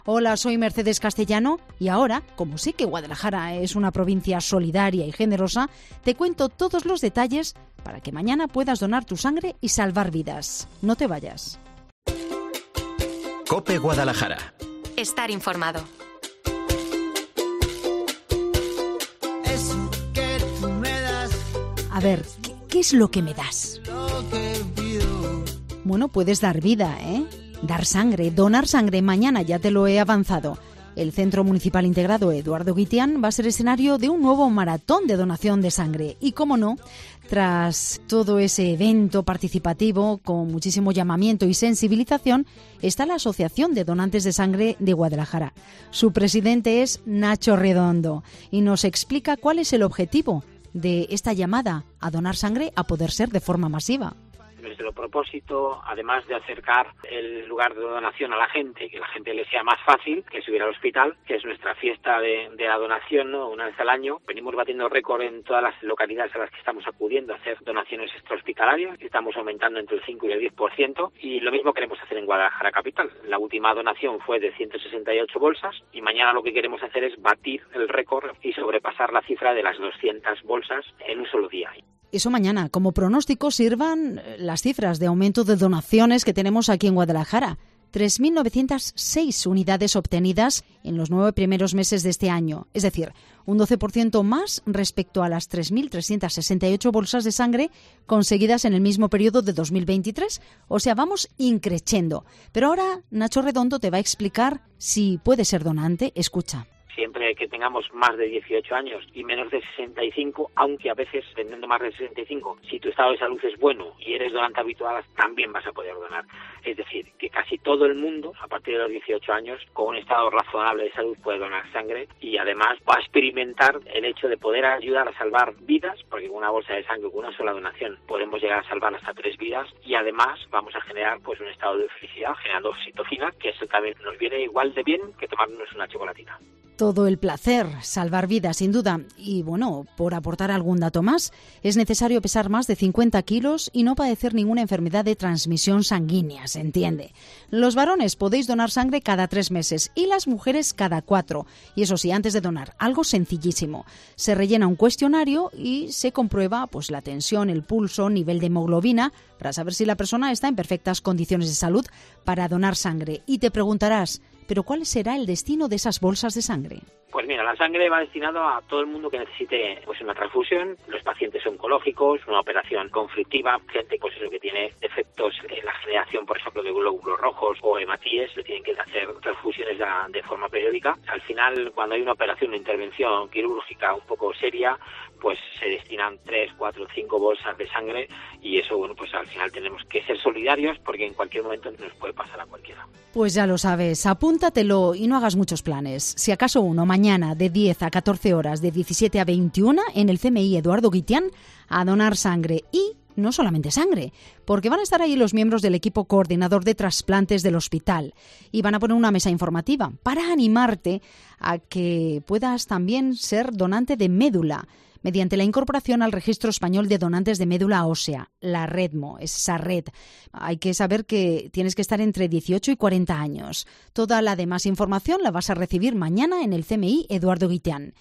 Hola, soy Mercedes Castellano y ahora, como sé que Guadalajara es una provincia solidaria y generosa, te cuento todos los detalles para que mañana puedas donar tu sangre y salvar vidas. No te vayas. COPE Guadalajara. Estar informado. A ver, ¿qué es lo que me das? Bueno, puedes dar vida, ¿eh? Dar sangre, donar sangre. Mañana ya te lo he avanzado. El Centro Municipal Integrado Eduardo Guitián va a ser escenario de un nuevo maratón de donación de sangre. Y cómo no, tras todo ese evento participativo con muchísimo llamamiento y sensibilización, está la Asociación de Donantes de Sangre de Guadalajara. Su presidente es Nacho Redondo y nos explica cuál es el objetivo de esta llamada a donar sangre a poder ser de forma masiva. Nuestro propósito, además de acercar el lugar de donación a la gente, que la gente le sea más fácil que subir al hospital, que es nuestra fiesta de la donación, ¿no? Una vez al año. Venimos batiendo récord en todas las localidades a las que estamos acudiendo a hacer donaciones extrahospitalarias. Estamos aumentando entre el 5 y el 10%, y lo mismo queremos hacer en Guadalajara capital. La última donación fue de 168 bolsas y mañana lo que queremos hacer es batir el récord y sobrepasar la cifra de las 200 bolsas en un solo día. Eso mañana. Como pronóstico sirvan las cifras de aumento de donaciones que tenemos aquí en Guadalajara. 3.906 unidades obtenidas en los 9 primeros meses de este año. Es decir, un 12% más respecto a las 3.368 bolsas de sangre conseguidas en el mismo periodo de 2023. O sea, vamos increciendo. Pero ahora Nacho Redondo te va a explicar si puede ser donante. Escucha. Siempre que tengamos más de 18 años y menos de 65, aunque a veces teniendo más de 65, si tu estado de salud es bueno y eres donante habitual, también vas a poder donar. Es decir, que casi todo el mundo, a partir de los 18 años, con un estado razonable de salud puede donar sangre, y además va a experimentar el hecho de poder ayudar a salvar vidas, porque con una bolsa de sangre, con una sola donación, podemos llegar a salvar hasta 3 vidas, y además vamos a generar pues un estado de felicidad, generando oxitocina, que eso también nos viene igual de bien que tomarnos una chocolatina. Todo el placer, salvar vidas, sin duda. Y bueno, por aportar algún dato más, es necesario pesar más de 50 kilos y no padecer ninguna enfermedad de transmisión sanguínea, ¿se entiende? Los varones podéis donar sangre cada 3 meses y las mujeres cada 4. Y eso sí, antes de donar, algo sencillísimo. Se rellena un cuestionario y se comprueba pues la tensión, el pulso, nivel de hemoglobina, para saber si la persona está en perfectas condiciones de salud para donar sangre. Y te preguntarás, ¿pero cuál será el destino de esas bolsas de sangre? Pues mira, la sangre va destinada a todo el mundo que necesite pues una transfusión, los pacientes oncológicos, una operación conflictiva, gente pues eso que tiene defectos en la generación, por ejemplo, de glóbulos rojos o hematíes, le tienen que hacer transfusiones de forma periódica. Al final, cuando hay una operación, una intervención quirúrgica un poco seria, pues se destinan 3, 4, 5 bolsas de sangre, y eso, bueno, pues al final tenemos que ser solidarios porque en cualquier momento nos puede pasar a cualquiera. Pues ya lo sabes, apúntatelo y no hagas muchos planes. Si acaso uno, mañana de 10 a 14 horas, de 17 a 21, en el CMI Eduardo Guitián, a donar sangre. Y no solamente sangre, porque van a estar ahí los miembros del equipo coordinador de trasplantes del hospital y van a poner una mesa informativa para animarte a que puedas también ser donante de médula mediante la incorporación al Registro Español de Donantes de Médula Ósea, la REDMO, esa red. Hay que saber que tienes que estar entre 18 y 40 años. Toda la demás información la vas a recibir mañana en el CMI Eduardo Guitián.